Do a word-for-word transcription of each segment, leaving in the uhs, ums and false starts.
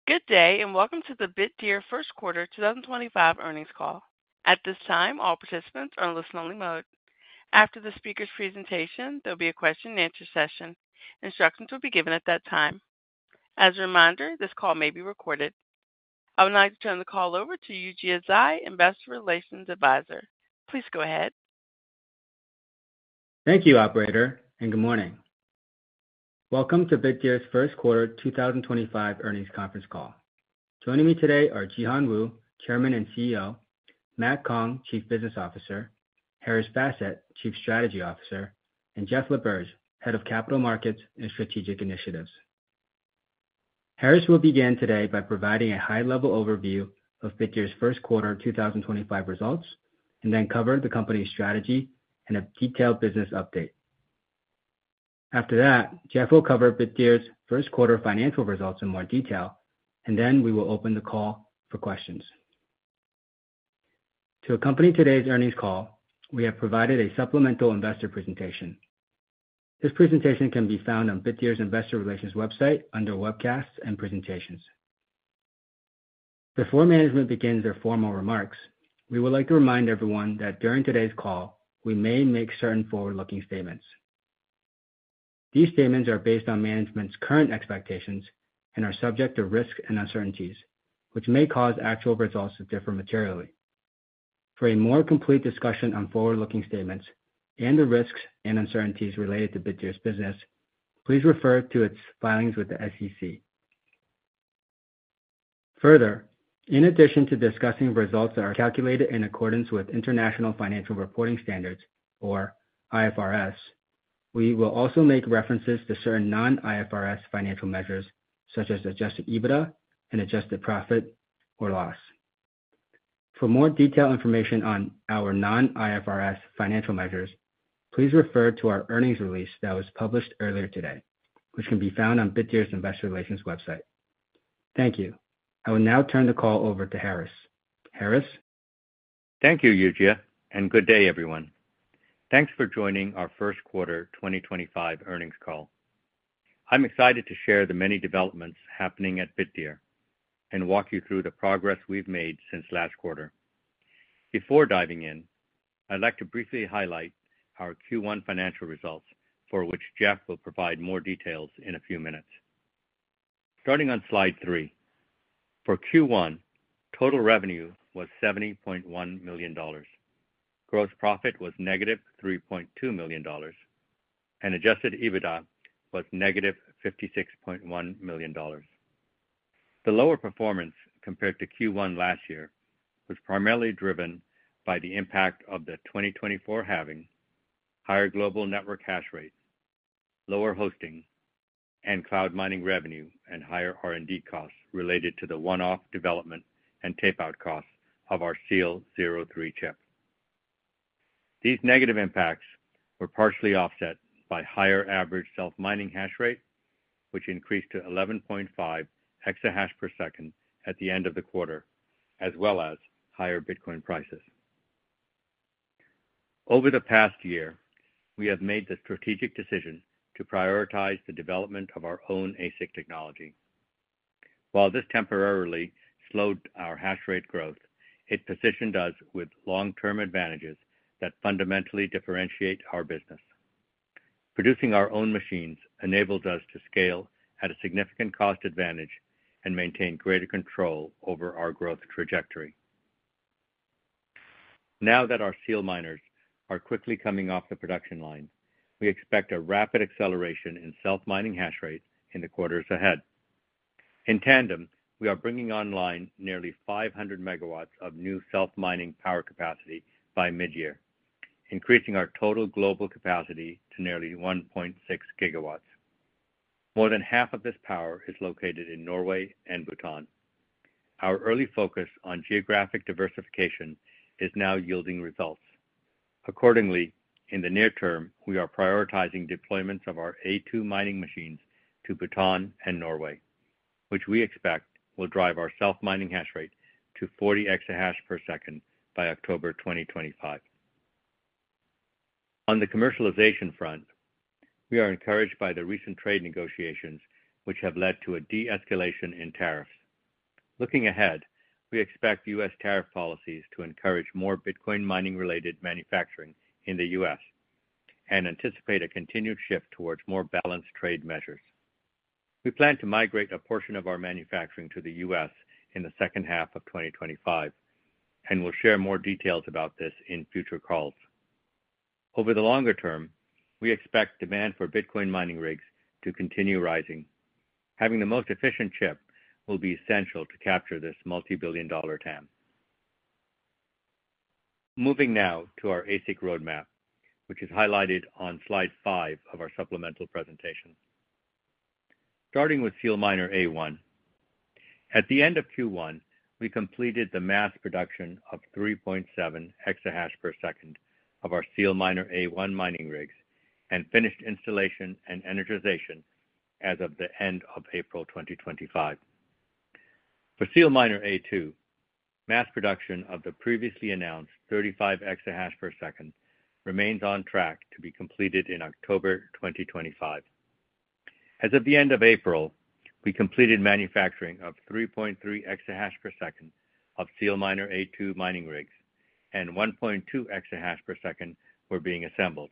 Good day, and welcome to the Bitdeer First Quarter twenty twenty-five Earnings Call. At this time, all participants are in listen-only mode. After the speaker's presentation, there will be a question-and-answer session. Instructions will be given at that time. As a reminder, this call may be recorded. I would like to turn the call over to Yujia Zhai, Investor Relations Advisor. Please go ahead. Thank you, Operator, and good morning. Welcome to Bitdeer's First Quarter twenty twenty-five Earnings Conference Call. Joining me today are Jihan Wu, Chairman and C E O, Matt Kong, Chief Business Officer, Haris Basit, Chief Strategy Officer, and Jeff LaBerge, Head of Capital Markets and Strategic Initiatives. Haris will begin today by providing a high-level overview of Bitdeer's First Quarter twenty twenty-five results, and then cover the company's strategy and a detailed business update. After that, Jeff will cover Bitdeer's first quarter financial results in more detail, and then we will open the call for questions. To accompany today's earnings call, we have provided a supplemental investor presentation. This presentation can be found on Bitdeer's Investor Relations website under Webcasts and Presentations. Before management begins their formal remarks, we would like to remind everyone that during today's call, we may make certain forward-looking statements. These statements are based on management's current expectations and are subject to risks and uncertainties, which may cause actual results to differ materially. For a more complete discussion on forward-looking statements and the risks and uncertainties related to Bitdeer's business, please refer to its filings with the S E C. Further, in addition to discussing results that are calculated in accordance with International Financial Reporting Standards, or I F R S, we will also make references to certain non-I F R S financial measures, such as adjusted EBITDA and adjusted profit or loss. For more detailed information on our non-I F R S financial measures, please refer to our earnings release that was published earlier today, which can be found on Bitdeer's Investor Relations website. Thank you. I will now turn the call over to Haris. Haris? Thank you, Yujia, and good day, everyone. Thanks for joining our First Quarter twenty twenty-five Earnings Call. I'm excited to share the many developments happening at Bitdeer and walk you through the progress we've made since last quarter. Before diving in, I'd like to briefly highlight our Q one financial results, for which Jeff will provide more details in a few minutes. Starting on slide three, for Q one, total revenue was seventy point one million dollars. Gross profit was negative three point two million dollars, and adjusted EBITDA was negative fifty-six point one million dollars. The lower performance compared to Q one last year was primarily driven by the impact of the twenty twenty-four halving, higher global network hash rate, lower hosting, and cloud mining revenue, and higher R and D costs related to the one-off development and tape-out costs of our SEAL zero three chip. These negative impacts were partially offset by higher average self-mining hash rate, which increased to eleven point five exahash per second at the end of the quarter, as well as higher Bitcoin prices. Over the past year, we have made the strategic decision to prioritize the development of our own A SIC technology. While this temporarily slowed our hash rate growth, it positioned us with long-term advantages that fundamentally differentiate our business. Producing our own machines enables us to scale at a significant cost advantage and maintain greater control over our growth trajectory. Now that our SEAL miners are quickly coming off the production line, we expect a rapid acceleration in self-mining hash rate in the quarters ahead. In tandem, we are bringing online nearly five hundred megawatts of new self-mining power capacity by mid-year, increasing our total global capacity to nearly one point six gigawatts. More than half of this power is located in Norway and Bhutan. Our early focus on geographic diversification is now yielding results. Accordingly, in the near term, we are prioritizing deployments of our A two mining machines to Bhutan and Norway, which we expect will drive our self-mining hash rate to forty exahash per second by October twenty twenty-five. On the commercialization front, we are encouraged by the recent trade negotiations, which have led to a de-escalation in tariffs. Looking ahead, we expect U S tariff policies to encourage more Bitcoin mining-related manufacturing in the U S and anticipate a continued shift towards more balanced trade measures. We plan to migrate a portion of our manufacturing to the U S in the second half of twenty twenty-five, and we'll share more details about this in future calls. Over the longer term, we expect demand for Bitcoin mining rigs to continue rising. Having the most efficient chip will be essential to capture this multi-billion dollar T A M. Moving now to our A S I C roadmap, which is highlighted on slide five of our supplemental presentation. Starting with SealMiner A one. At the end of Q one, we completed the mass production of three point seven exahash per second of our SealMiner A one mining rigs and finished installation and energization as of the end of April twenty twenty-five. For SealMiner A two, mass production of the previously announced thirty-five exahash per second remains on track to be completed in October twenty twenty-five. As of the end of April, we completed manufacturing of three point three exahash per second of SealMiner A two mining rigs, and one point two exahash per second were being assembled.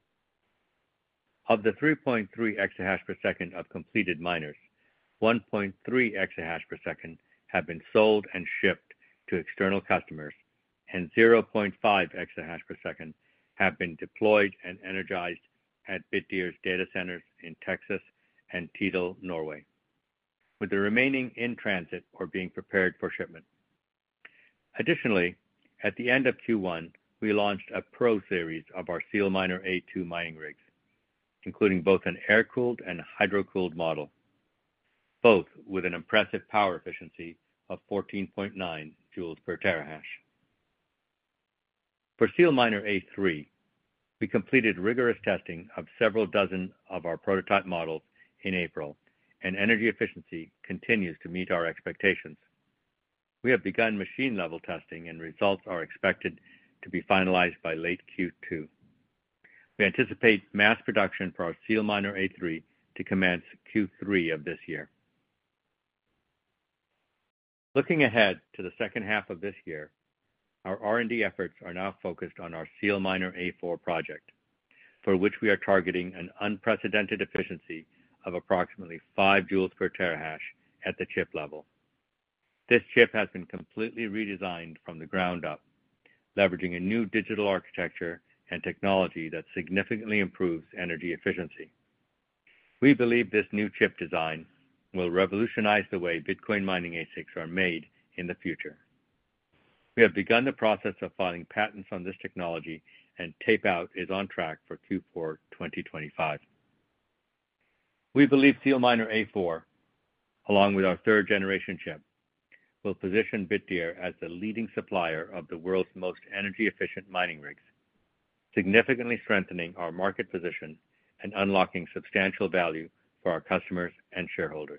Of the three point three exahash per second of completed miners, one point three exahash per second have been sold and shipped to external customers, and zero point five exahash per second have been deployed and energized at Bitdeer's data centers in Texas and Tydal, Norway, with the remaining in transit or being prepared for shipment. Additionally, at the end of Q one, we launched a Pro series of our SealMiner A two mining rigs, including both an air-cooled and hydro-cooled model, both with an impressive power efficiency of fourteen point nine joules per terahash. For SealMiner A three, we completed rigorous testing of several dozen of our prototype models in April, and energy efficiency continues to meet our expectations. We have begun machine-level testing, and results are expected to be finalized by late Q two. We anticipate mass production for our SealMiner A three to commence Q three of this year. Looking ahead to the second half of this year, our R and D efforts are now focused on our SealMiner A four project, for which we are targeting an unprecedented efficiency of approximately five joules per terahash at the chip level. This chip has been completely redesigned from the ground up, leveraging a new digital architecture and technology that significantly improves energy efficiency. We believe this new chip design will revolutionize the way Bitcoin mining A S I Cs are made in the future. We have begun the process of filing patents on this technology, and tape-out is on track for Q four twenty twenty-five. We believe SealMiner A four, along with our third-generation chip, will position Bitdeer as the leading supplier of the world's most energy-efficient mining rigs, significantly strengthening our market position and unlocking substantial value for our customers and shareholders.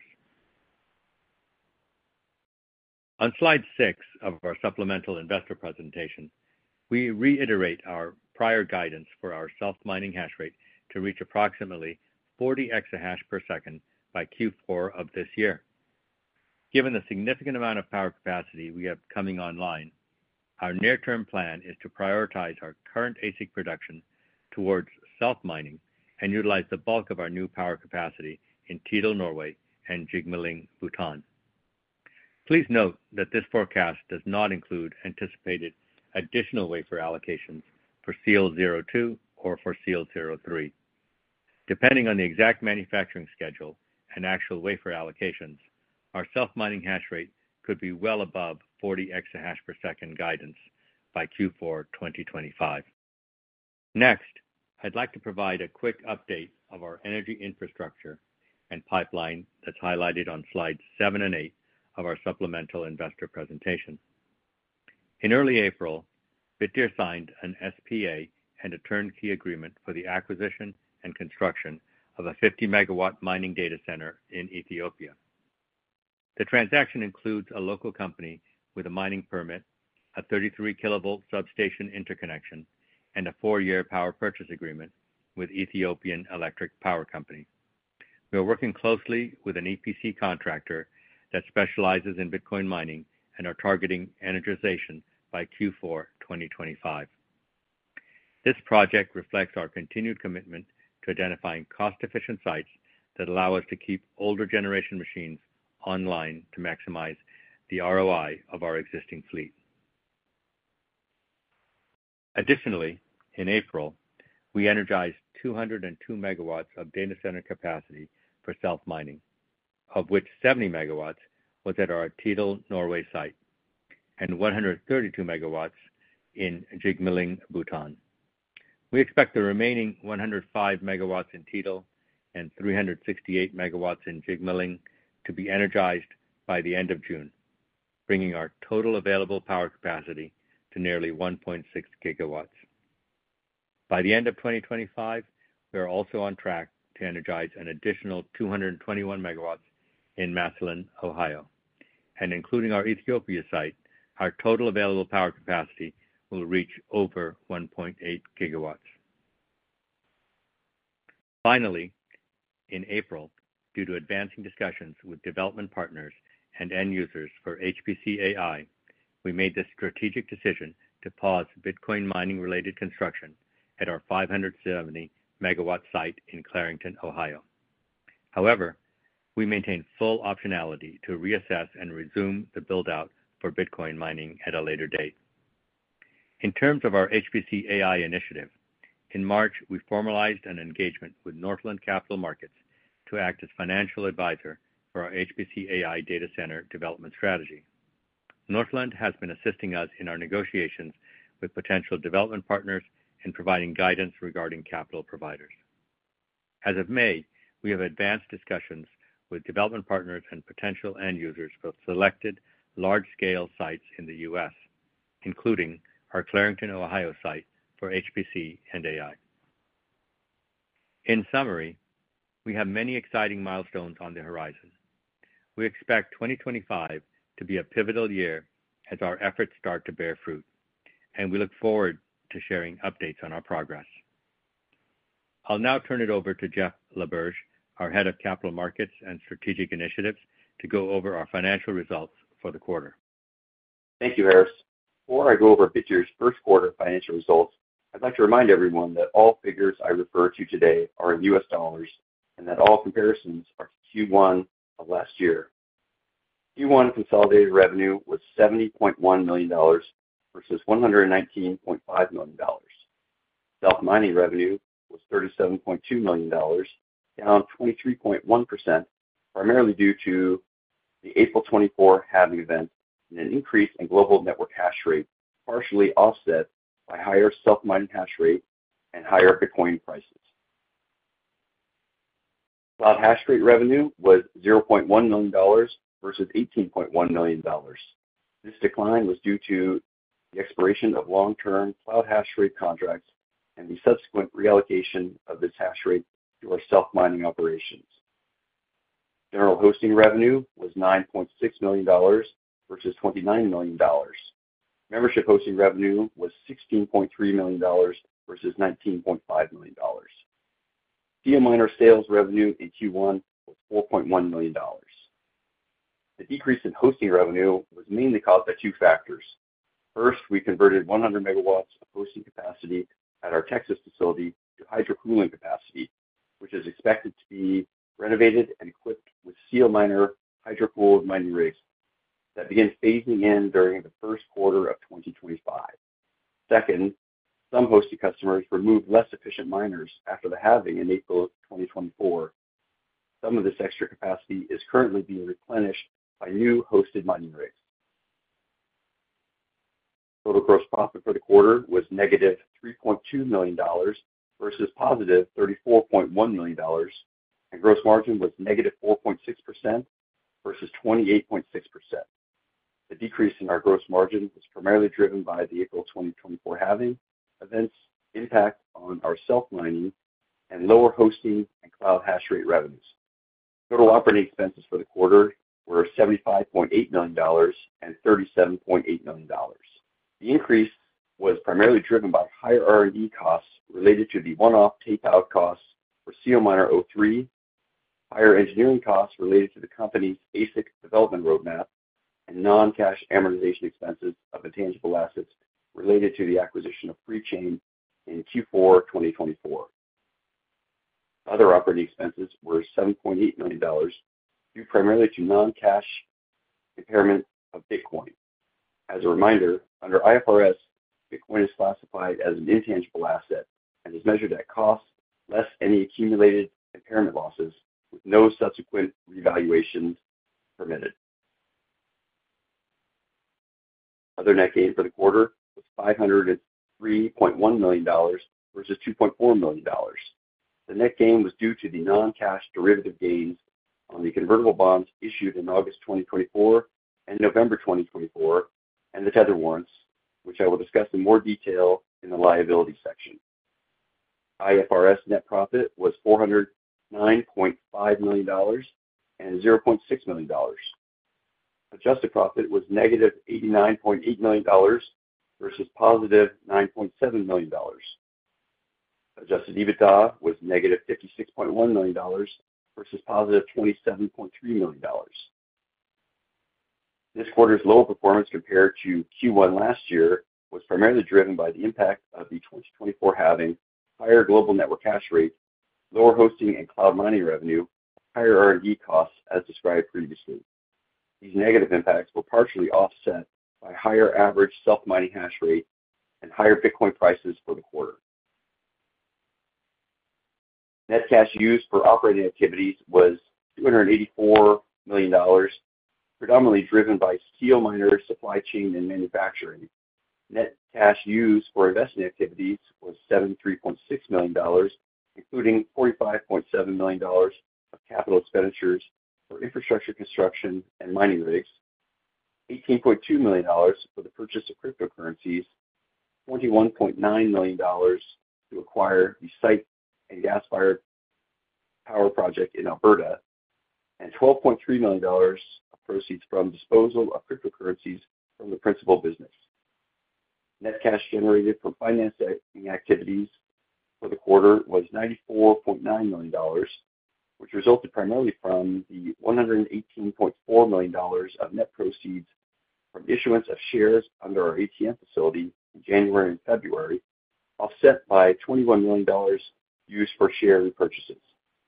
On slide six of our supplemental investor presentation, we reiterate our prior guidance for our self-mining hash rate to reach approximately forty exahash per second by Q four of this year. Given the significant amount of power capacity we have coming online, our near-term plan is to prioritize our current A S I C production towards self-mining and utilize the bulk of our new power capacity in Tydal, Norway, and Jigmeling, Bhutan. Please note that this forecast does not include anticipated additional wafer allocations for Seal zero two or for Seal zero three. Depending on the exact manufacturing schedule and actual wafer allocations, our self-mining hash rate could be well above forty exahash per second guidance by Q four twenty twenty-five. Next, I'd like to provide a quick update of our energy infrastructure and pipeline that's highlighted on slides seven and eight of our supplemental investor presentation. In early April, Bitdeer signed an S P A and a turnkey agreement for the acquisition and construction of a fifty megawatt mining data center in Ethiopia. The transaction includes a local company with a mining permit, a thirty-three kilovolt substation interconnection, and a four-year power purchase agreement with Ethiopian Electric Power Company. We are working closely with an E P C contractor that specializes in Bitcoin mining and are targeting energization by Q four twenty twenty-five. This project reflects our continued commitment to identifying cost-efficient sites that allow us to keep older generation machines online to maximize the R O I of our existing fleet. Additionally, in April, we energized two hundred two megawatts of data center capacity for self-mining, of which seventy megawatts was at our Tydal, Norway site, and one hundred thirty-two megawatts in Jigmeling, Bhutan. We expect the remaining one hundred five megawatts in Tydal and three hundred sixty-eight megawatts in Jigmeling to be energized by the end of June, bringing our total available power capacity to nearly one point six gigawatts. By the end of twenty twenty-five, we are also on track to energize an additional two hundred twenty-one megawatts in Massillon, Ohio. And including our Ethiopia site, our total available power capacity will reach over one point eight gigawatts. Finally, in April, due to advancing discussions with development partners and end users for H P C A I, we made the strategic decision to pause Bitcoin mining-related construction at our five hundred seventy megawatt site in Clarington, Ohio. However, we maintain full optionality to reassess and resume the build-out for Bitcoin mining at a later date. In terms of our H P C A I initiative, in March, we formalized an engagement with Northland Capital Markets to act as financial advisor for our H P C A I data center development strategy. Northland has been assisting us in our negotiations with potential development partners and providing guidance regarding capital providers. As of May, we have advanced discussions with development partners and potential end users for selected large-scale sites in the U S, including our Clarington, Ohio site for H P C and A I. In summary, we have many exciting milestones on the horizon. We expect twenty twenty-five to be a pivotal year as our efforts start to bear fruit, and we look forward to sharing updates on our progress. I'll now turn it over to Jeff LaBerge, our Head of Capital Markets and Strategic Initiatives, to go over our financial results for the quarter. Thank you, Harris. Before I go over Bitdeer's first quarter financial results, I'd like to remind everyone that all figures I refer to today are in U S dollars and that all comparisons are to Q one of last year. Q one consolidated revenue was seventy point one million dollars versus one hundred nineteen point five million dollars. Self-mining revenue was thirty-seven point two million dollars, down twenty-three point one percent, primarily due to the April twenty-fourth halving event and an increase in global network hash rate, partially offset by higher self-mining hash rate and higher Bitcoin prices. Cloud hash rate revenue was zero point one million dollars versus eighteen point one million dollars. This decline was due to the expiration of long-term cloud hash rate contracts and the subsequent reallocation of this hash rate to our self-mining operations. General hosting revenue was nine point six million dollars versus twenty-nine million dollars. Membership hosting revenue was sixteen point three million dollars versus nineteen point five million dollars. SealMiner sales revenue in Q one was four point one million dollars. The decrease in hosting revenue was mainly caused by two factors. First, we converted one hundred megawatts of hosting capacity at our Texas facility to hydro cooling capacity, which is expected to be renovated and equipped with SealMiner hydro-cooled mining rigs that begin phasing in during the first quarter of twenty twenty-five. Second, some hosting customers removed less efficient miners after the halving in April twenty twenty-four. Some of this extra capacity is currently being replenished by new hosted mining rigs. Total gross profit for the quarter was negative three point two million dollars versus positive thirty-four point one million dollars, and gross margin was negative four point six percent versus twenty-eight point six percent. The decrease in our gross margin was primarily driven by the April twenty twenty-four halving events, impact on our self-mining, and lower hosting and cloud hash rate revenues. Total operating expenses for the quarter were seventy-five point eight million dollars and thirty-seven point eight million dollars. The increase was primarily driven by higher R and D costs related to the one-off tape-out costs for SealMiner oh three, higher engineering costs related to the company's A S I C development roadmap, and non-cash amortization expenses of intangible assets related to the acquisition of FreeChain in Q four twenty twenty-four. Other operating expenses were seven point eight million dollars, due primarily to non-cash impairment of Bitcoin. As a reminder, under I F R S, Bitcoin is classified as an intangible asset and is measured at cost less any accumulated impairment losses, with no subsequent revaluations permitted. Other net gain for the quarter was five hundred three point one million dollars versus two point four million dollars. The net gain was due to the non-cash derivative gains on the convertible bonds issued in August twenty twenty-four and November twenty twenty-four, and the tether warrants, which I will discuss in more detail in the liability section. I F R S net profit was four hundred nine point five million dollars and zero point six million dollars. Adjusted profit was negative eighty-nine point eight million dollars versus positive nine point seven million dollars. Adjusted EBITDA was negative fifty-six point one million dollars versus positive twenty-seven point three million dollars. This quarter's lower performance compared to Q one last year was primarily driven by the impact of the twenty twenty-four halving, higher global network hash rate, lower hosting and cloud mining revenue, higher R and D costs as described previously. These negative impacts were partially offset by higher average self-mining hash rate and higher Bitcoin prices for the quarter. Net cash used for operating activities was two hundred eighty-four million dollars, predominantly driven by SealMiner supply chain and manufacturing. Net cash used for investing activities was seventy-three point six million dollars, including forty-five point seven million dollars of capital expenditures for infrastructure construction and mining rigs, eighteen point two million dollars for the purchase of cryptocurrencies, twenty-one point nine million dollars to acquire the site and gas-fired power project in Alberta, and twelve point three million dollars of proceeds from disposal of cryptocurrencies from the principal business. Net cash generated from financing activities for the quarter was ninety-four point nine million dollars, which resulted primarily from the one hundred eighteen point four million dollars of net proceeds from issuance of shares under our A T M facility in January and February, offset by twenty-one million dollars used for share repurchases.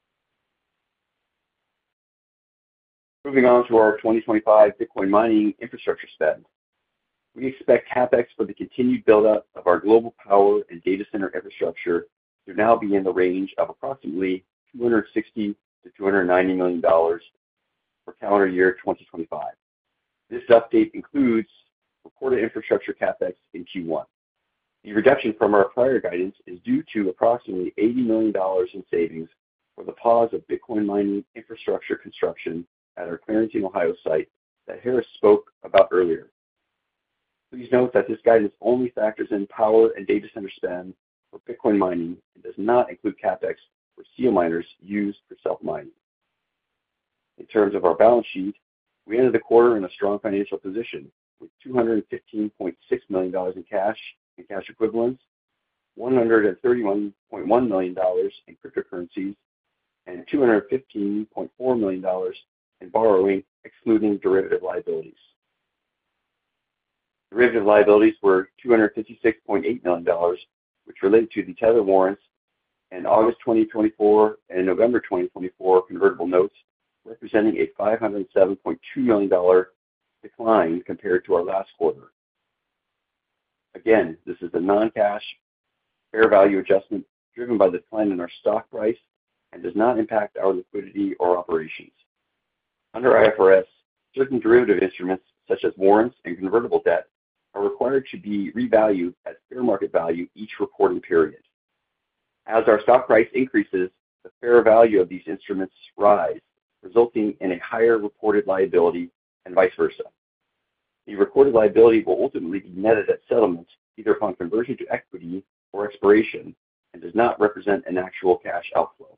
Moving on to our twenty twenty-five Bitcoin mining infrastructure spend. We expect CapEx for the continued build-up of our global power and data center infrastructure to now be in the range of approximately two hundred sixty to two hundred ninety million dollars for calendar year twenty twenty-five. This update includes reported infrastructure CapEx in Q one. The reduction from our prior guidance is due to approximately eighty million dollars in savings for the pause of Bitcoin mining infrastructure construction at our Clarington, Ohio site that Harris spoke about earlier. Please note that this guidance only factors in power and data center spend for Bitcoin mining and does not include CapEx for SealMiners used for self-mining. In terms of our balance sheet, we ended the quarter in a strong financial position with two hundred fifteen point six million dollars in cash and cash equivalents, one hundred thirty-one point one million dollars in cryptocurrencies, and two hundred fifteen point four million dollars in borrowing, excluding derivative liabilities. Derivative liabilities were two hundred fifty-six point eight million dollars, which related to the tether warrants and August twenty twenty-four and November twenty twenty-four convertible notes, representing a five hundred seven point two million dollars decline compared to our last quarter. Again, this is a non-cash fair value adjustment driven by the decline in our stock price and does not impact our liquidity or operations. Under I F R S, certain derivative instruments such as warrants and convertible debt are required to be revalued at fair market value each reporting period. As our stock price increases, the fair value of these instruments rise, resulting in a higher reported liability and vice versa. The recorded liability will ultimately be netted at settlement either upon conversion to equity or expiration and does not represent an actual cash outflow.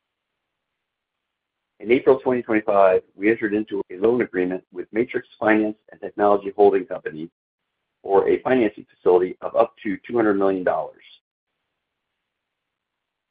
In April twenty twenty-five, we entered into a loan agreement with Matrix Finance and Technology Holding Company for a financing facility of up to two hundred million dollars.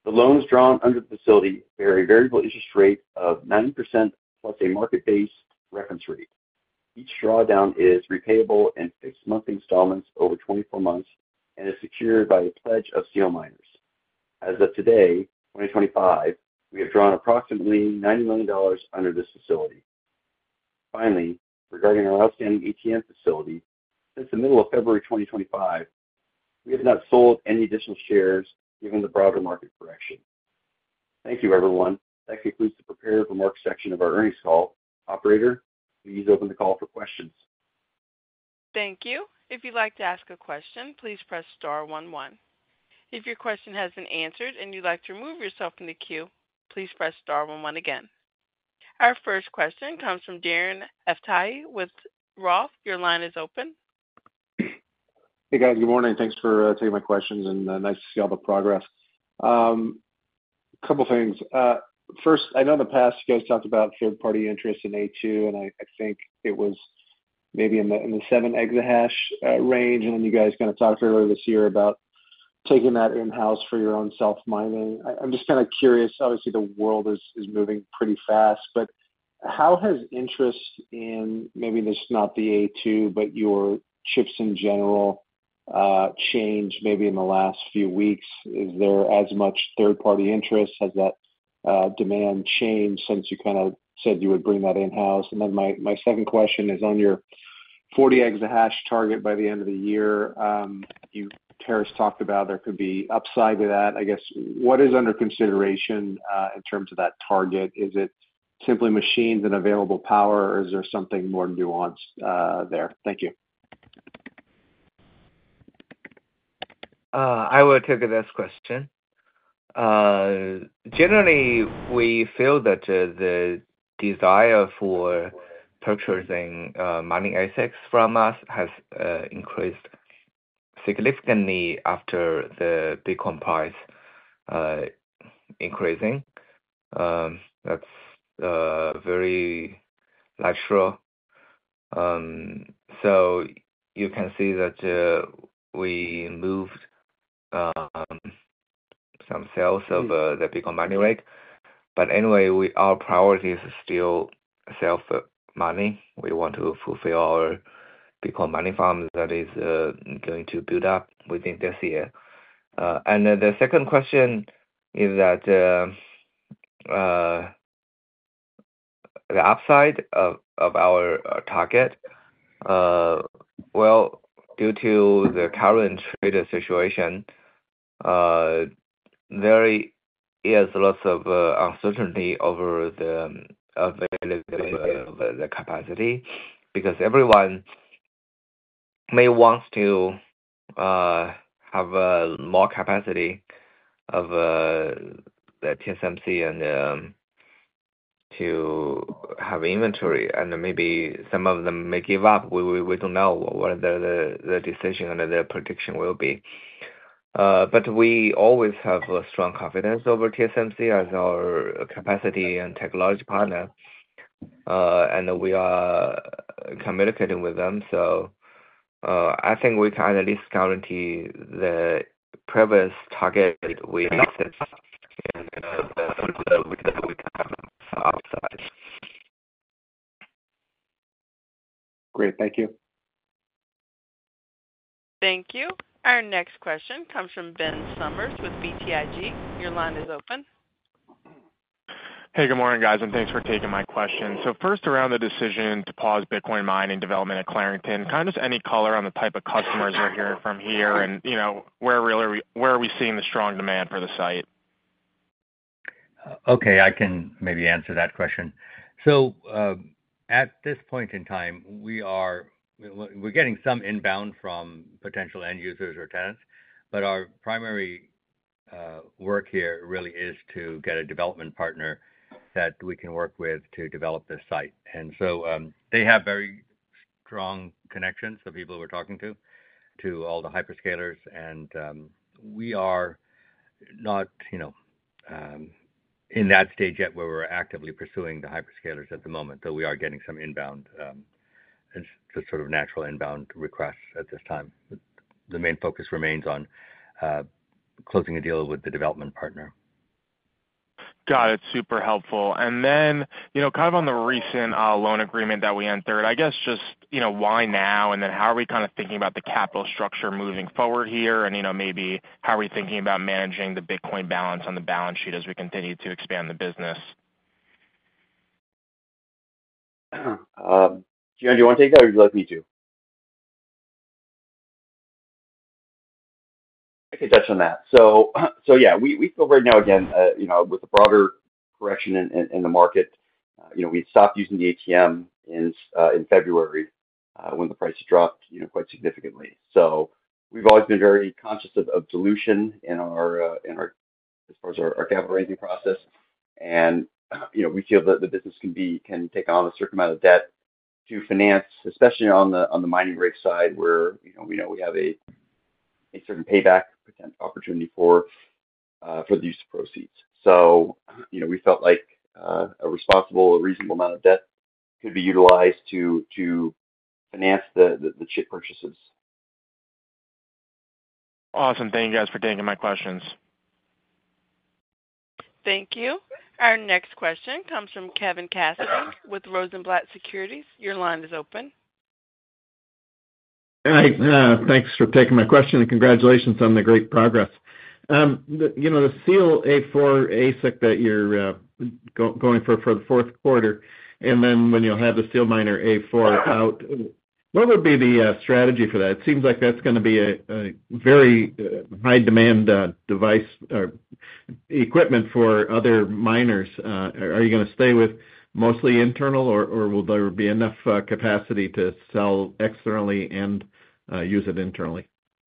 The loans drawn under the facility bear a variable interest rate of nine percent plus a market-based reference rate. Each drawdown is repayable in fixed monthly installments over twenty-four months and is secured by a pledge of steel miners. As of today, twenty twenty-five, we have drawn approximately ninety million dollars under this facility. Finally, regarding our outstanding A T M facility, since the middle of February twenty twenty-five, we have not sold any additional shares given the broader market correction. Thank you, everyone. That concludes the prepared remarks section of our earnings call. Operator, please open the call for questions. Thank you. If you'd like to ask a question, please press star one one. If your question has been answered and you'd like to remove yourself from the queue, please press star one one again. Our first question comes from Darren Aftahi with Roth. Your line is open. Hey guys, good morning. Thanks for uh, taking my questions, and uh, nice to see all the progress. Um, a couple things. Uh, first, I know in the past you guys talked about third-party interest in A two, and I, I think it was maybe in the in the seven exahash uh, range, and then you guys kind of talked earlier this year about taking that in-house for your own self-mining. I, I'm just kind of curious. Obviously, the world is is moving pretty fast, but how has interest in maybe this not the A two, but your chips in general uh, changed maybe in the last few weeks? Is there as much third-party interest? Has that uh, demand changed since you kind of said you would bring that in-house? And then my, my second question is on your forty exahash target by the end of the year. Um, you, Terrace talked about there could be upside to that. I guess what is under consideration uh, in terms of that target? Is it simply machines and available power, or is there something more nuanced uh, there? Thank you. Uh, I will take this question. Uh, generally, we feel that uh, the desire for purchasing uh, mining A SICs from us has uh, increased significantly after the Bitcoin price uh, increasing. Um, that's uh, very natural. Um, so you can see that uh, we moved um, some sales of uh, the Bitcoin mining rig. But anyway, we our priority is still self-mining. We want to fulfill our Bitcoin mining farm that is uh, going to build up within this year. Uh, and uh, the second question is that uh, uh, the upside of, of our uh, target, uh, well, due to the current trade situation, uh, there is lots of uh, uncertainty over the um, availability of the capacity, because everyone may want to uh, have uh, more capacity of uh, the T S M C and um, to have inventory, and maybe some of them may give up. We we, we don't know what the, the, the decision and the prediction will be. Uh, but we always have a strong confidence over T S M C as our capacity and technology partner, uh, and we are communicating with them. So uh, I think we can at least guarantee the previous target we set, and uh, we can have some upside. Great, thank you. Thank you. Our next question comes from Ben Summers with B T I G. Your line is open. Hey, good morning, guys, and thanks for taking my question. So first, around the decision to pause Bitcoin mining development at Clarington, kind of just any color on the type of customers you're hearing from here, and you know where really are we, where are we seeing the strong demand for the site? Okay, I can maybe answer that question. So uh, at this point in time, we are we're getting some inbound from potential end users or tenants, but our primary uh, work here really is to get a development partner that we can work with to develop this site. And so um, they have very strong connections, the people we're talking to, to all the hyperscalers, and um, we are not, you know, um, in that stage yet where we're actively pursuing the hyperscalers at the moment, though we are getting some inbound, um, it's just sort of natural inbound requests at this time. The main focus remains on uh, closing a deal with the development partner. Got it. Super helpful. And then, you know, kind of on the recent uh, loan agreement that we entered, I guess just, you know, why now? And then how are we kind of thinking about the capital structure moving forward here? And, you know, maybe how are we thinking about managing the Bitcoin balance on the balance sheet as we continue to expand the business? Um, Jihan, do you want to take that, or would you like me to? I can touch on that. So, so yeah, we, we feel right now, again, uh, you know, with the broader correction in, in, in the market, uh, you know, we stopped using the A T M in uh, in February uh, when the price dropped, you know, quite significantly. So we've always been very conscious of, of dilution in our uh, in our as far as our, our capital raising process, and you know, we feel that the business can be can take on a certain amount of debt to finance, especially on the on the mining rig side, where you know we know we have a a certain payback potential opportunity for uh, for the use of proceeds. So, you know, we felt like uh, a responsible, a reasonable amount of debt could be utilized to to finance the the, the chip purchases. Awesome. Thank you guys for taking my questions. Thank you. Our next question comes from Kevin Cassidy with Rosenblatt Securities. Your line is open. Hi, uh, thanks for taking my question, and congratulations on the great progress. Um, the, you know, the Seal A four A S I C that you're uh, go, going for for the fourth quarter, and then when you'll have the SealMiner A four out, what would be the uh, strategy for that? It seems like that's going to be a, a very uh, high demand uh, device or equipment for other miners. Uh, are you going to stay with mostly internal, or, or will there be enough uh, capacity to sell externally and uh, use it internally?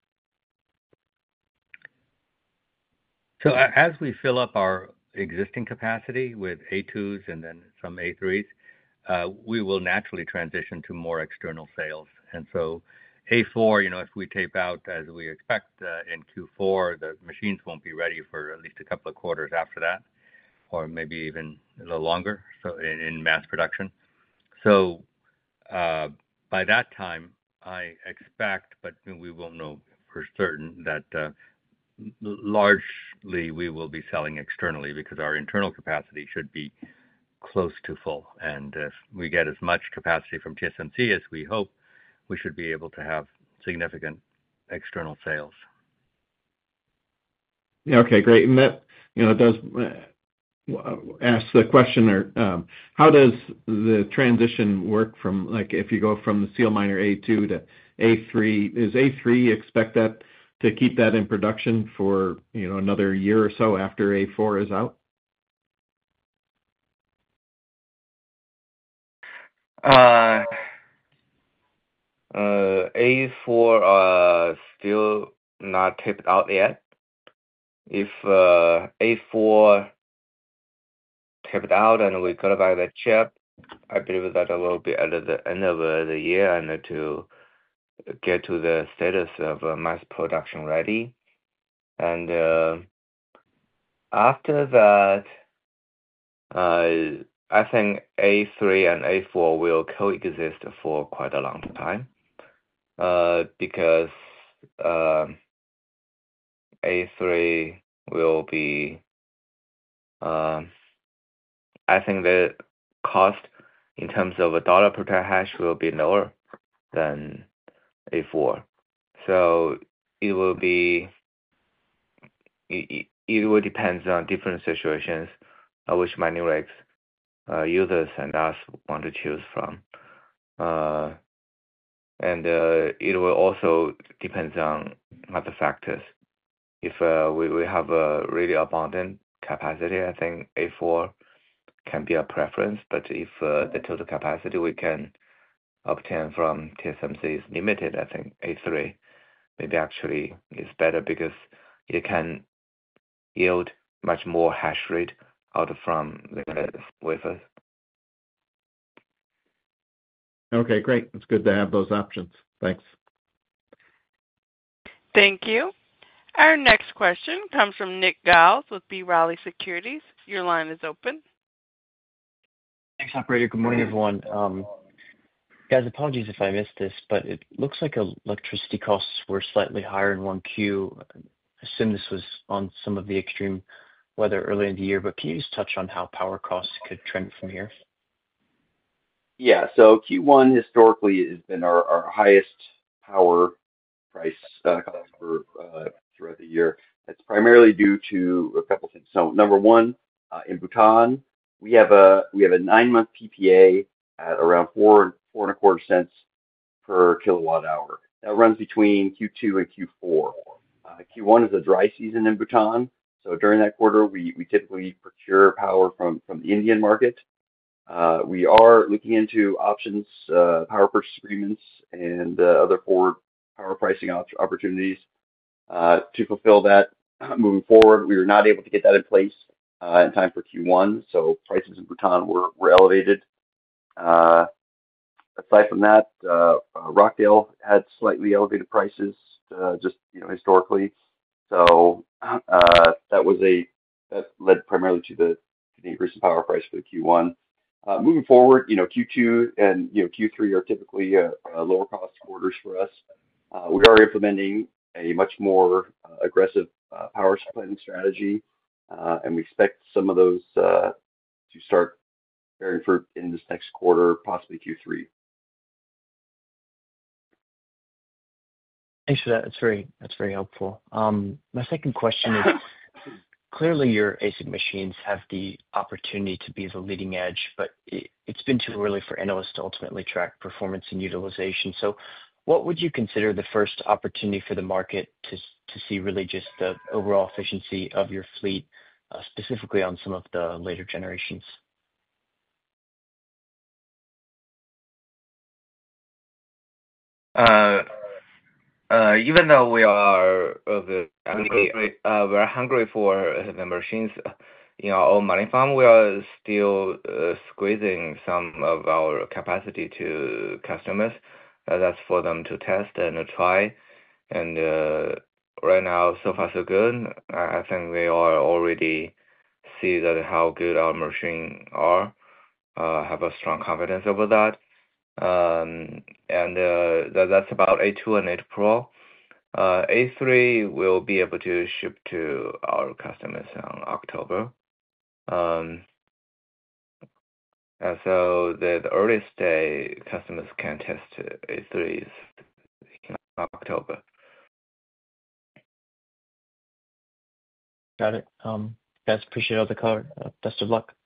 So uh, as we fill up our existing capacity with A twos and then some A threes, uh, we will naturally transition to more external sales. And so A four, you know, if we tape out as we expect uh, in Q four, the machines won't be ready for at least a couple of quarters after that, or maybe even a little longer, so in, in mass production. So uh, by that time, I expect, but we won't know for certain, that uh, largely we will be selling externally because our internal capacity should be close to full. And if we get as much capacity from T S M C as we hope, we should be able to have significant external sales. Yeah, okay, great. And that, you know, does uh, ask the question, or um, how does the transition work from, like, if you go from the SealMiner A two to A three, is A three expect that to keep that in production for, you know, another year or so after A four is out? Uh, uh, A four uh still not taped out yet. If uh, A four taped out and we got back the chip, I believe that it will be at the end of uh, the year and to get to the status of uh, mass production ready. And uh, after that, uh, I think A three and A four will coexist for quite a long time, uh, because uh, A three will be, uh, I think the cost in terms of a dollar per terahash will be lower than A four. So it will be, it, it will depend on different situations, uh, which mining rigs uh, users and us want to choose from. Uh, and uh, it will also depend on other factors. If uh, we, we have a really abundant capacity, I think A four can be a preference. But if uh, the total capacity we can obtain from T S M C is limited, I think A three maybe actually is better because it can yield much more hash rate out from the wafers. Okay, great. It's good to have those options. Thanks. Thank you. Our next question comes from Nick Giles with B. Riley Securities. Your line is open. Thanks, operator. Good morning, everyone. Um, guys, apologies if I missed this, but it looks like electricity costs were slightly higher in one Q. I assume this was on some of the extreme weather early in the year, but can you just touch on how power costs could trend from here? Yeah. So Q one historically has been our, our highest power price uh, cost for uh, throughout the year. That's primarily due to a couple things. So number one, uh, in Bhutan, we have a we have a nine month P P A at around four four and a quarter cents per kilowatt hour. That runs between Q two and Q four. Uh, Q one is a dry season in Bhutan, so during that quarter we, we typically procure power from from the Indian market. Uh, we are looking into options, uh, power purchase agreements, and uh, other forward power pricing op- opportunities uh, to fulfill that moving forward. We were not able to get that in place uh, in time for Q one, so prices in Bhutan were, were elevated. Uh, aside from that, uh, uh, Rockdale had slightly elevated prices, uh, just you know historically. So uh, that was a that led primarily to the, to the increase in power price for the Q one. Uh, moving forward, you know, Q two and you know Q three are typically uh, uh, lower cost quarters for us. Uh, we are implementing a much more uh, aggressive uh, power planning strategy, uh, and we expect some of those uh, to start bearing fruit in this next quarter, possibly Q three. Thanks for that. That's very that's very helpful. Um, my second question is, clearly your A S I C machines have the opportunity to be the leading edge, but it, it's been too early for analysts to ultimately track performance and utilization. So what would you consider the first opportunity for the market to to see really just the overall efficiency of your fleet, uh, specifically on some of the later generations? Uh, uh, even though we are uh, the- hungry, uh, we're hungry for the machines in our own mining farm, we are still uh, squeezing some of our capacity to customers. Uh, that's for them to test and try. And uh, right now, so far so good. I I think they are already see that how good our machine are. Uh, have a strong confidence over that. Um, and uh, that, that's about A two and A two Pro. Uh, A three will be able to ship to our customers in October. Um, and so the, the earliest day customers can test A three is in October. Got it. Um, guys, appreciate all the color. Uh, best of luck.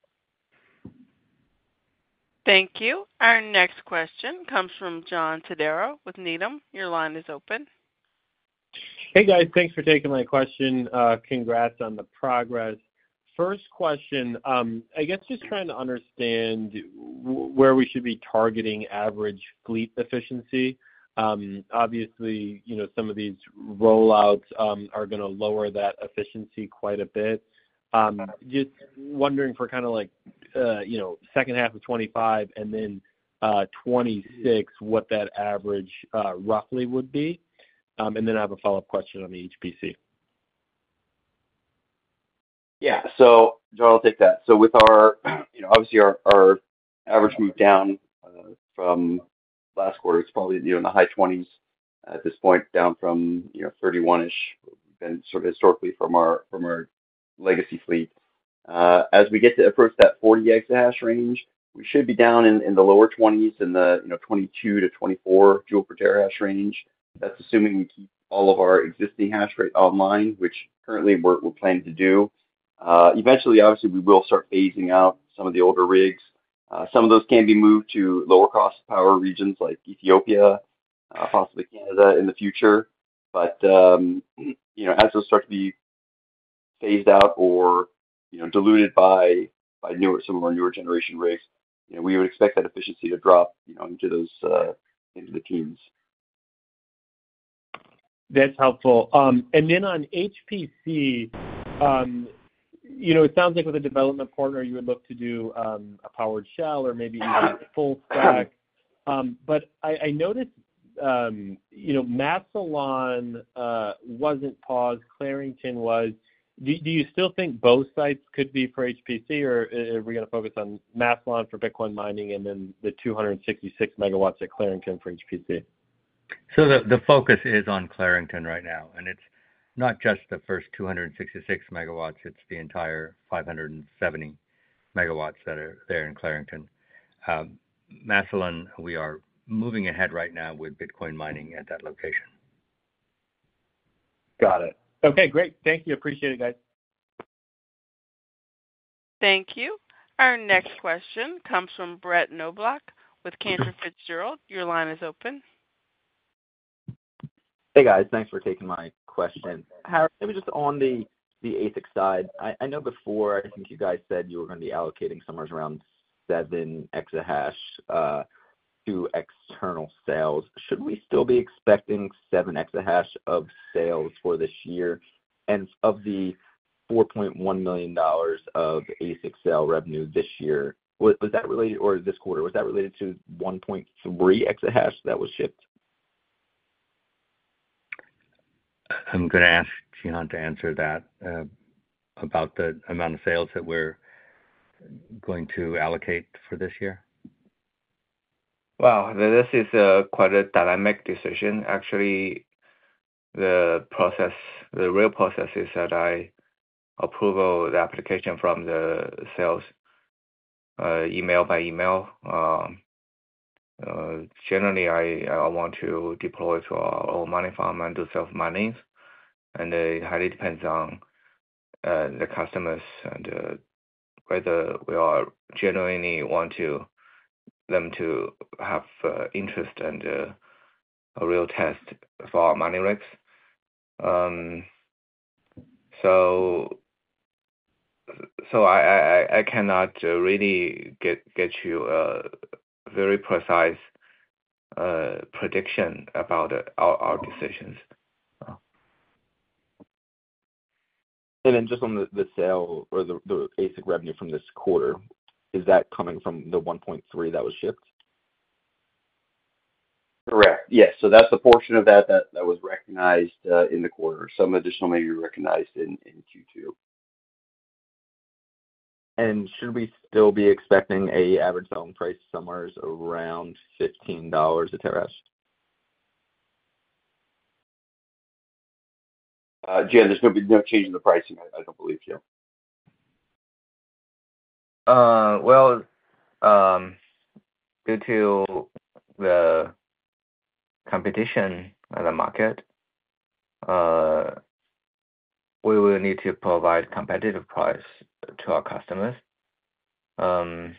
Thank you. Our next question comes from John Todaro with Needham. Your line is open. Hey, guys. Thanks for taking my question. Uh, congrats on the progress. First question, um, I guess just trying to understand w- where we should be targeting average fleet efficiency. Um, obviously, you know, some of these rollouts um, are going to lower that efficiency quite a bit. Um, just wondering for kind of like, uh, you know, second half of twenty-five and then uh, twenty-six, what that average uh, roughly would be. Um, and then I have a follow-up question on the H P C. Yeah, so John, I'll take that. So with our, you know, obviously our, our average move down uh, from last quarter, it's probably, you know, in the high twenties at this point, down from, you know, thirty-one-ish, been sort of historically from our from our legacy fleet. Uh, as we get to approach that forty exahash range, we should be down in, in the lower twenties, in the, you know, twenty-two to twenty-four joule per terahash range. That's assuming we keep all of our existing hash rate online, which currently we're, we're planning to do. Uh, eventually, obviously, we will start phasing out some of the older rigs. Uh, some of those can be moved to lower cost power regions like Ethiopia, uh, possibly Canada in the future. But, um, you know, as those start to be phased out or, you know, diluted by, by newer, some of our newer generation rigs, you know, we would expect that efficiency to drop, you know, into those, uh, into the teens. That's helpful. Um, and then on H P C, um, you know, it sounds like with a development partner, you would look to do um, a powered shell or maybe even full stack. Um, but I, I noticed, um, you know, Massillon uh, wasn't paused. Clarington was. Do, do you still think both sites could be for H P C, or are we going to focus on Massillon for Bitcoin mining and then the two hundred sixty-six megawatts at Clarington for H P C? So the, the focus is on Clarington right now, and it's not just the first two hundred sixty-six megawatts, it's the entire five hundred seventy megawatts that are there in Clarington. Um, Massillon, we are moving ahead right now with Bitcoin mining at that location. Got it. Okay, great. Thank you. Appreciate it, guys. Thank you. Our next question comes from Brett Knoblauch with Cantor Fitzgerald. Your line is open. Hey, guys. Thanks for taking my question. Harry, maybe just on the, the A S I C side, I, I know before, I think you guys said you were going to be allocating somewhere around seven exahash uh, to external sales. Should we still be expecting seven exahash of sales for this year? And of the four point one million dollars of A S I C sale revenue this year, was, was that related, or this quarter, was that related to one point three exahash that was shipped? I'm going to ask Jihan to answer that uh, about the amount of sales that we're going to allocate for this year. Well, this is a quite a dynamic decision. Actually, the process, the real process is that I approve the application from the sales uh, email by email. Um, uh, generally, I, I want to deploy to our own mining farm and do self-mining, and it highly depends on uh, the customers and uh, whether we are genuinely want to them to have uh, interest and uh, a real test for our mining rigs. Um, so, so I, I, I cannot uh, really get get you a very precise uh, prediction about uh, our, our decisions. And then just on the, the sale or the, the A S I C revenue from this quarter, is that coming from the one point three that was shipped? Correct. Yes. So that's the portion of that that, that was recognized uh, in the quarter. Some additional may be recognized in, in Q two. And should we still be expecting a average selling price somewhere around fifteen dollars a terahash? Uh, Jen, there's going to be no change in the pricing, I, I don't believe, Joe. Uh, well, um, due to the competition in the market, uh, we will need to provide competitive price to our customers. Um,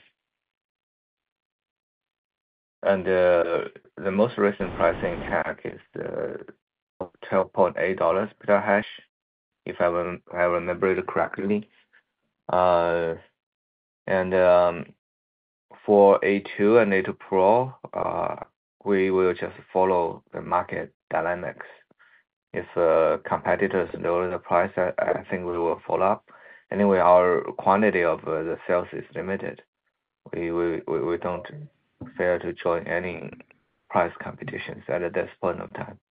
and uh, the most recent pricing tag is the twelve point eight dollars per terahash, if I, rem- I remember it correctly. Uh, and um, for A two and A two Pro, uh, we will just follow the market dynamics. If uh, competitors lower the price, I, I think we will follow up. Anyway, our quantity of uh, the sales is limited. We, we, we we don't fail to join any price competitions at this point of time.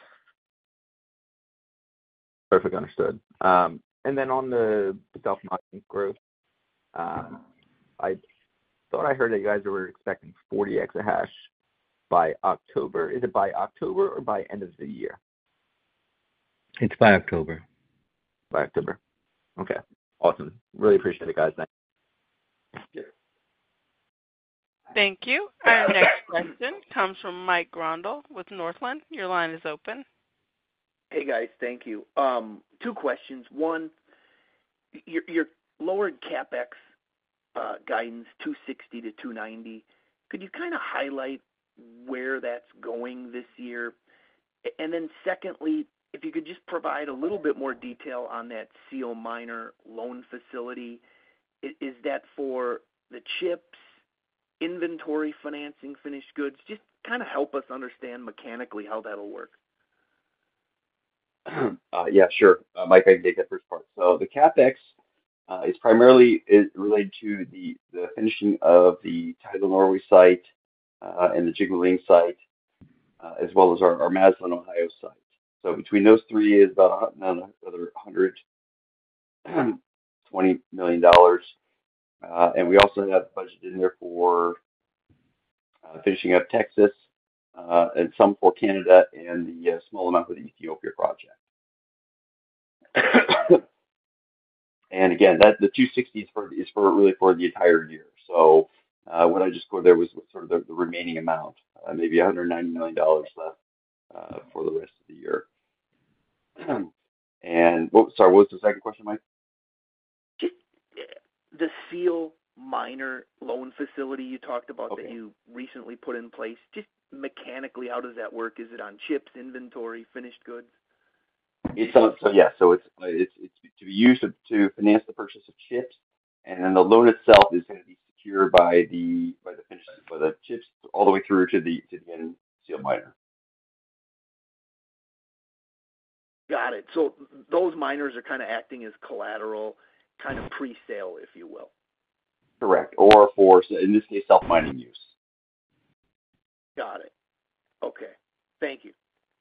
Perfect, understood. Um, and then on the self-mining growth, um, I thought I heard that you guys were expecting forty exahash by October. Is it by October or by end of the year? It's by October. By October. Okay. Awesome. Really appreciate it, guys. Thanks. Thank you. Our next question comes from Mike Grondal with Northland. Your line is open. Hey, guys. Thank you. Um, two questions. One, your, your lowered CapEx uh, guidance, two sixty to two ninety. Could you kind of highlight where that's going this year? And then secondly, if you could just provide a little bit more detail on that SealMiner loan facility. Is that for the chips, inventory financing, finished goods? Just kind of help us understand mechanically how that'll work. Uh, yeah, sure. Uh, Mike, I can take that first part. So the CapEx uh, is primarily is related to the, the finishing of the Tidal Norway site uh, and the Jigmeling site, uh, as well as our, our Massillon, Ohio site. So between those three is about another one hundred twenty million dollars. Uh, and we also have budget in there for uh, finishing up Texas uh, and some for Canada and the uh, small amount for the Ethiopia project. And again, that the two sixty is for is for really for the entire year. So uh, what I just quoted there was sort of the, the remaining amount, uh, maybe one hundred ninety million dollars left uh, for the rest of the year. And what? Sorry, what was the second question, Mike? Just the SEAL Miner loan facility you talked about Okay. that you recently put in place. Just mechanically, how does that work? Is it on chips, inventory, finished goods? It's on, so yeah, so it's it's it's to be used to, to finance the purchase of chips, and then the loan itself is going to be secured by the by the finished by the chips all the way through to the to the end SEAL Miner. Got it. So those miners are kind of acting as collateral, kind of pre-sale, if you will. Correct, or for in this case self-mining use. Got it. Okay. Thank you.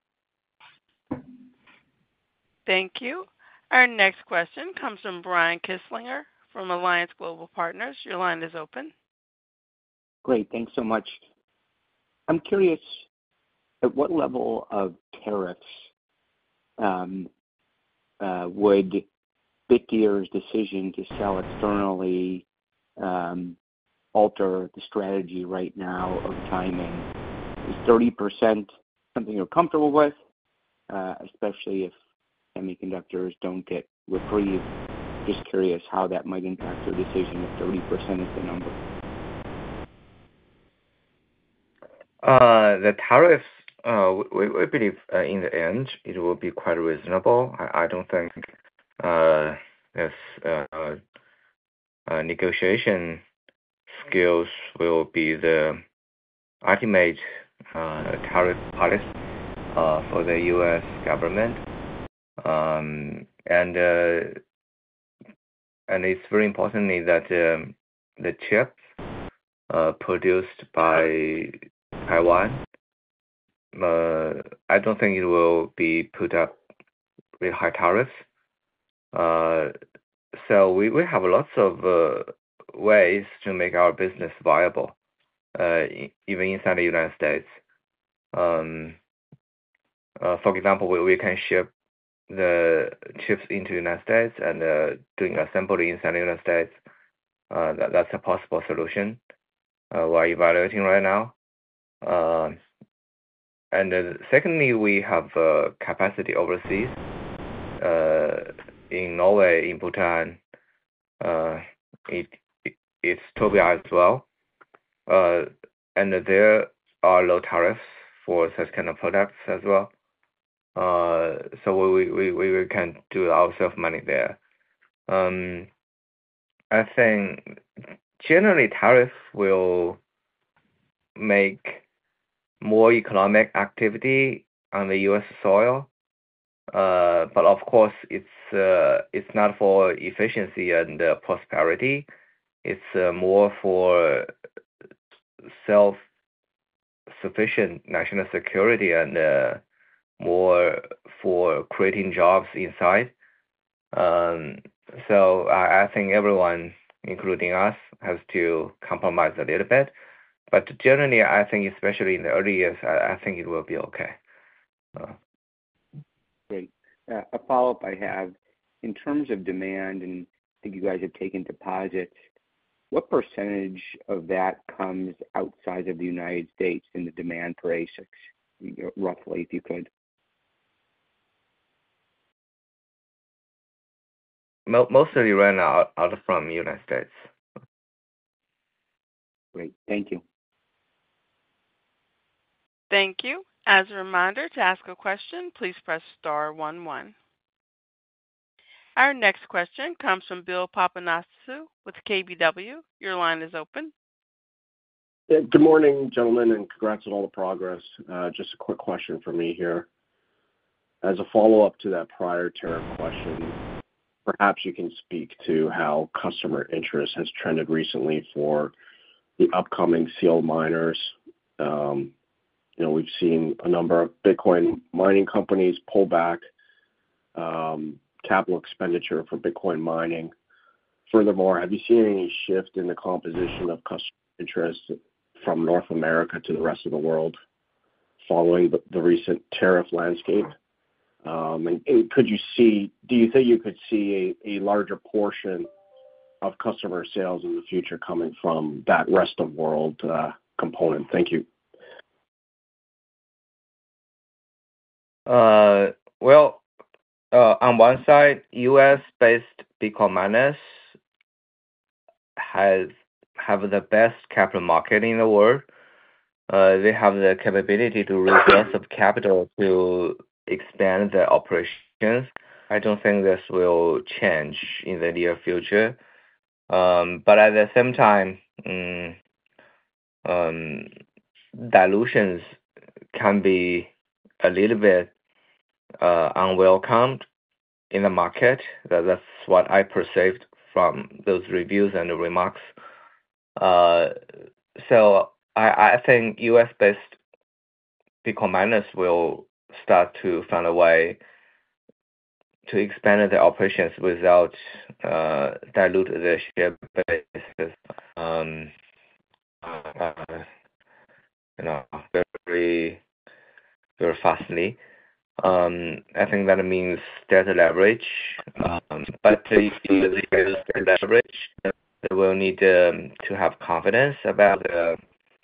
Thank you. Our next question comes from Brian Kinstlinger from Alliance Global Partners. Your line is open. Great. Thanks so much. I'm curious, at what level of tariffs um, uh, would Bitdeer's decision to sell externally um, alter the strategy right now of timing? Is thirty percent something you're comfortable with, uh, especially if semiconductors don't get reprieve? Just curious how that might impact your decision if thirty percent is the number. Uh, the tariffs, uh, we, we believe uh, in the end it will be quite reasonable. I, I don't think uh, this uh, uh, negotiation skills will be the ultimate uh, tariff policy uh, for the U S government. Um, and uh, and it's very importantly that um, the chips uh, produced by Taiwan, uh, I don't think it will be put up with high tariffs. Uh, so we, we have lots of uh, ways to make our business viable, uh, even inside the United States. Um, uh, for example, we, we can ship the chips into the United States and uh, doing assembly inside the United States. Uh, that, that's a possible solution uh, we're evaluating right now. Uh, and uh, secondly, we have uh, capacity overseas uh, in Norway, in Bhutan, uh, it, it, it's Ethiopia as well. Uh, and there are low tariffs for such kind of products as well. Uh, so we, we, we, we can do our self-mining there. Um, I think generally tariff will make more economic activity on the U S soil. Uh, but of course, it's uh, it's not for efficiency and uh, prosperity. It's uh, more for self-sufficient national security and uh, more for creating jobs inside. Um, so I, I think everyone, including us, has to compromise a little bit. But generally, I think, especially in the early years, I, I think it will be okay. Uh, Great. Uh, a follow-up I have, in terms of demand, and I think you guys have taken deposits, what percentage of that comes outside of the United States in the demand for A SICs, roughly, if you could? Mostly right now out from the United States. Great. Thank you. Thank you. As a reminder, to ask a question, please press star one one. Our next question comes from Bill Papanastasiou with K B W. Your line is open. Yeah, good morning, gentlemen, and congrats on all the progress. Uh, just a quick question for me here. As a follow-up to that prior tariff question, perhaps you can speak to how customer interest has trended recently for the upcoming SEAL miners. Um, you know, we've seen a number of Bitcoin mining companies pull back um, capital expenditure for Bitcoin mining. Furthermore, have you seen any shift in the composition of customer interest from North America to the rest of the world following the, the recent tariff landscape? And could you see, do you think you could see a larger portion of customer sales in the future coming from that rest of world component? Thank you. Well, on one side, U S-based Bitcoin miners has have the best capital market in the world. Uh, they have the capability to raise lots of capital to expand their operations. I don't think this will change in the near future. Um, but at the same time, um, um, dilutions can be a little bit uh, unwelcomed in the market. That, that's what I perceived from those reviews and the remarks. Uh, so I, I think U S-based Bitcoin miners will start to find a way to expand their operations without uh, dilute the share basis. Um, uh, you know, very, very fastly. Um, I think that means there's a leverage, um, but if there's leverage, they will need um, to have confidence about the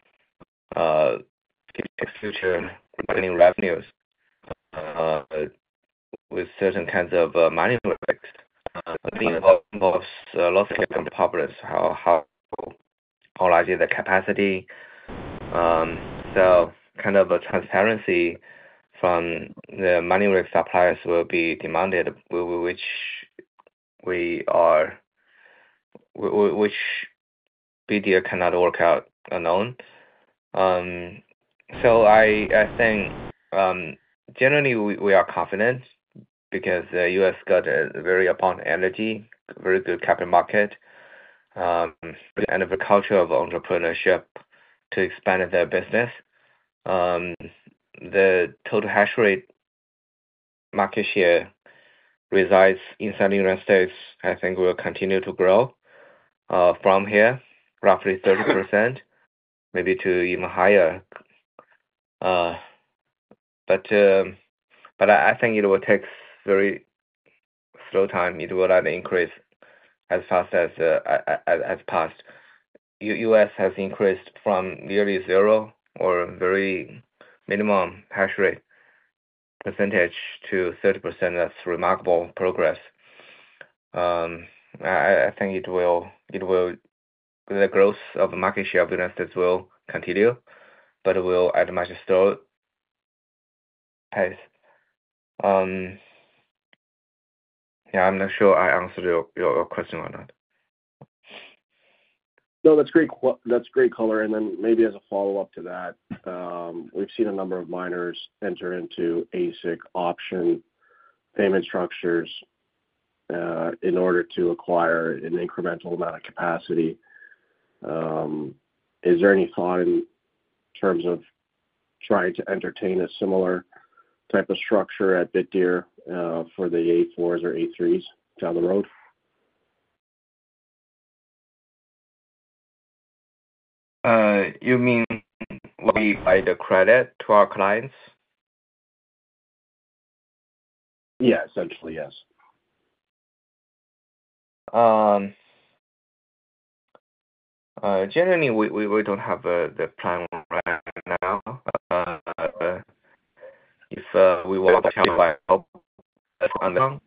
uh, future running revenues uh, with certain kinds of uh, mining risks. Uh, I think it involves uh, lots of different problems, how, how, how large is the capacity. Um, so kind of a transparency from the mining rig suppliers will be demanded, which we are, which B D R cannot work out alone. Um, so I I think um, generally we, we are confident because the U S got a very abundant energy, very good capital market, um, and a culture of entrepreneurship to expand their business. Um, the total hash rate market share resides inside the United States, I think will continue to grow uh, from here, roughly thirty percent, maybe to even higher. Uh, but um, but I, I think it will take very slow time. It will not increase as fast as uh, as, as past. U U.S. has increased from nearly zero or very minimum hash rate percentage to thirty percent. That's remarkable progress. Um, I, I think it will it will the growth of the market share of the United States will continue, but it will at a much slower pace. Um, yeah, I'm not sure I answered your, your question or not. No, that's great. That's great color. And then maybe as a follow-up to that, um, we've seen a number of miners enter into A S I C option payment structures uh, in order to acquire an incremental amount of capacity. Um, is there any thought in terms of trying to entertain a similar type of structure at BitDeer uh, for the A fours or A threes down the road? Uh, you mean we buy the credit to our clients? Yeah, essentially, yes. Um, uh, generally, we, we, we don't have uh, the plan right now. Uh, if uh, we want to buy help on the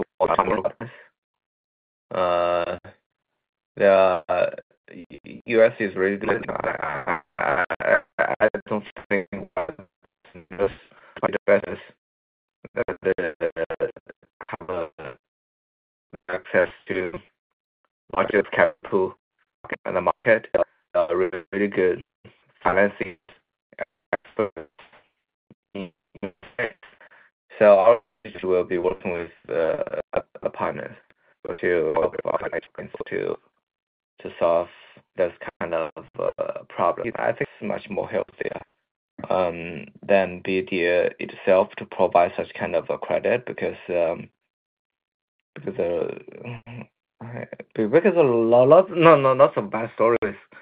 uh, the uh, U S is really good. I, I, I don't think this the best that the have uh, access to largest capital in the market, uh, really, really good financing experts. So our will be working with uh, a partner to to to solve this kind of uh, problem. I think it's much more healthier um, than B D R itself to provide such kind of a credit because um, because uh, because a lot no no lots of bad stories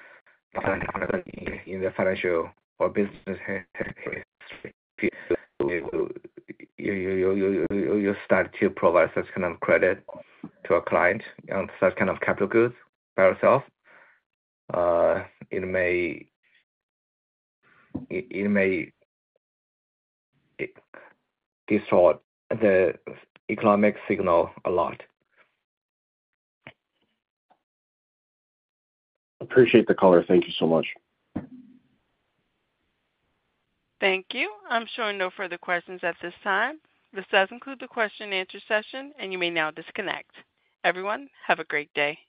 in the financial or business history. You you you you start to provide such kind of credit to a client on such kind of capital goods by ourselves, uh, it may it, it may it distort the economic signal a lot. Appreciate the color. Thank you so much. Thank you. I'm showing no further questions at this time. This does conclude the question and answer session, and you may now disconnect. Everyone, have a great day.